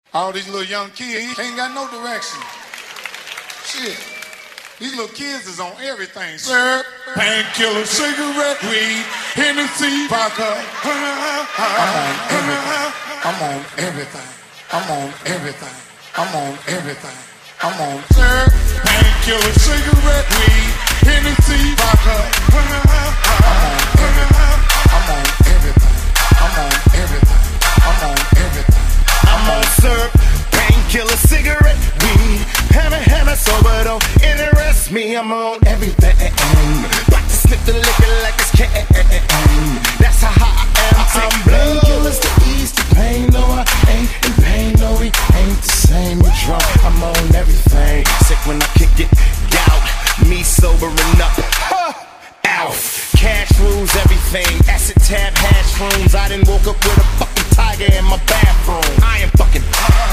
All these little young kids ain't got no direction. Shit. These little kids is on everything. Syrup, painkiller, cigarette, weed, Hennessy, vodka. I'm on everything. I'm on everything. I'm on everything. I'm on syrup, painkiller, cigarette, weed, Hennessy, vodka. I'm on everything. I'm on everything. I'm on everything. I'm on syrup, painkiller, cigarette, weed, Hannah, sober don't interest me. I'm on everything. About to slip the liquor like it's can. That's how hot I am. I'm painkillers to ease the pain. No, I ain't in pain. No, we ain't the same. You drunk? I'm on everything. Sick when I kick it. Gout. Me sobering up. Out. Cash rules everything. Acid tab, hash rooms. I done woke up with a fucking tiger in my bathroom. I am fucking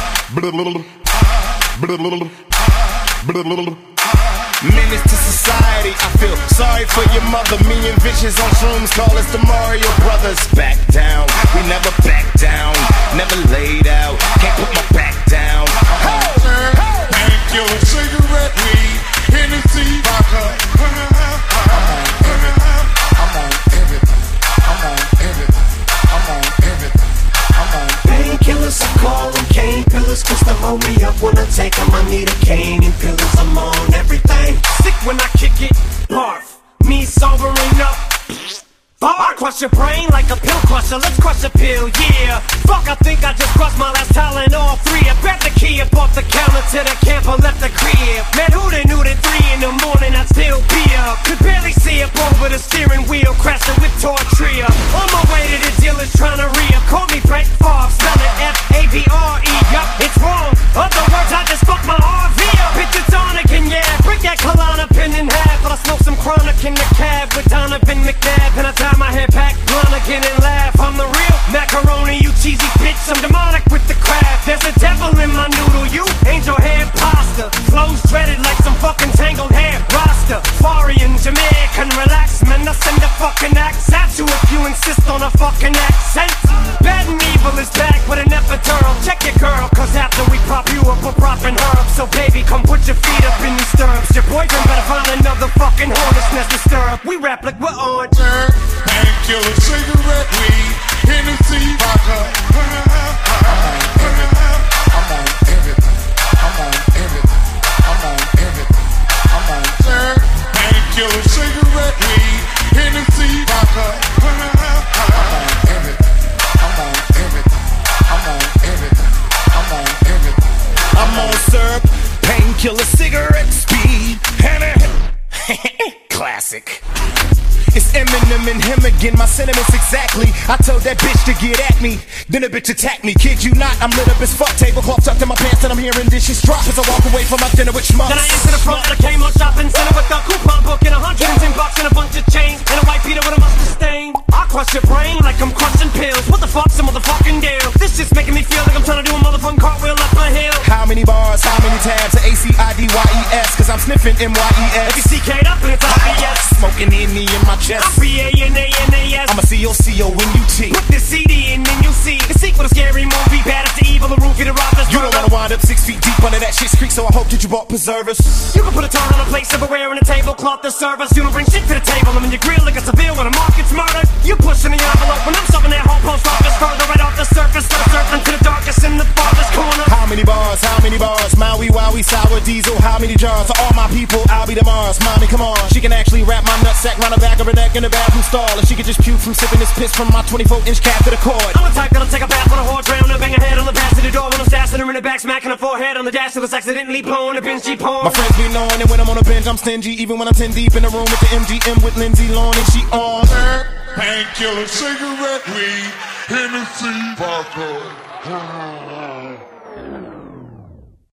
menace to society. I feel sorry for your mother. Me and Vicious on shrooms call us the Mario Brothers. Back down, we never back down. Never laid out, can't put my back down. Painkiller, cigarette, weed, Hennessy, vodka. I'm on everything. I'm on everything. I'm on everything. I'm on painkillers. I call them cane pillars, cause they hold me up when I take them. I need a cane and pillars. I'm on everything. Sick when I kick it, barf. Me sobering up. I crush your brain like a pill crusher. Let's crush a pill, yeah. Fuck, I think I just crushed my last talent. All three. I grabbed the key up off the counter to the camper, left the crib. Man, who they knew that 3 in the morning I'd still be up? Could barely see up over the steering wheel, crashing with Tortria. On my way to the dealers trying to re-up. Call me Brett Favre, spell it F-A-V-R-E. Yup, it's wrong. Other words, I just fucked my RV up. Bitch, it's on again, yeah. Break that Kalana pin in half. But I smoke some chronic in the cab with Donovan McNabb. And I tie my hair back, blunt again and laugh. I'm the real macaroni, you cheesy bitch. I'm demonic with the craft. There's a devil in my noodle, you angel hair pasta. Flows dreaded like some fucking tangled hair roster. Farian, Jamaican, relax, man. I send a fucking axe at you if you insist on a fucking accent. Bad and evil is back with an epidural. Check your girl, cause after we prop you up, we're propping her up. So baby, come put your feet up in these stirrups. Your boyfriend better find another fucking hornet's nest to stir up. We rap like we're on painkiller, cigarette, weed, Hennessy, vodka. I'm on everything. I'm on everything. I'm on everything. I'm on painkiller, cigarette, weed, Hennessy, vodka. I'm on everything. I'm on everything. I'm on everything. I'm on everything. I'm on syrup, painkiller, cigarette, speed, Hannah. Classic. It's Eminem and him again, my sentiments exactly. I told that bitch to get at me, then a bitch attacked me. Kid you not, I'm lit up as fuck. Tablecloth tucked in my pants and I'm hearing dishes drop as I walk away from my dinner with schmucks. Then I enter the front of the Kmart shopping center with a coupon book and $110 and a bunch of chains and a white beater with a mustard stain. I crush your brain like I'm crushing pills. What the fuck's a motherfucking deal? This shit's making me feel like I'm trying to do a motherfucking cartwheel up my hill. How many bars, how many tabs, ACIDYES, cause I'm sniffing MYES. If you CK'd up and it's obvious. Smoking in my chest. I'm B-A-N-A-N-A-S. I'm a C-O-C-O when you T. Put the CD in and you'll see the sequel to Scary Movie. Bad as the evil, the roofie, the robbers. You don't wanna wind up 6 feet deep under that shit's creek, so I hope that you bought preservers. You can put a tongue on a plate, silverware, and a tablecloth to serve us. You don't bring shit to the table, I'm in your grill like a civil when a mob gets murdered. You pushing the envelope when I'm shoving that whole post office further right off the surface. Start surfing to the darkest in the farthest corner. How many bars, how many bars? Maui, Wowie, Sour Diesel, how many jars? To all my people, I'll be the Mars. Mommy, come on. She can actually wrap my nutsack round the back of her neck in the bathroom stall. And she can just puke from sipping this piss from my 24-inch cap to the cord. I'm the type that'll take a bath on a whore, drown and bang her head on the passenger door when I'm stashing her in the back, smacking her forehead on the dash till it's accidentally blowing a binge G porn. My friends be knowing that when I'm on a bench, I'm stingy. Even when I'm 10 deep in the room with the MGM with Lindsay Lohan and she on. Painkiller, cigarette, weed, Hennessy, vodka.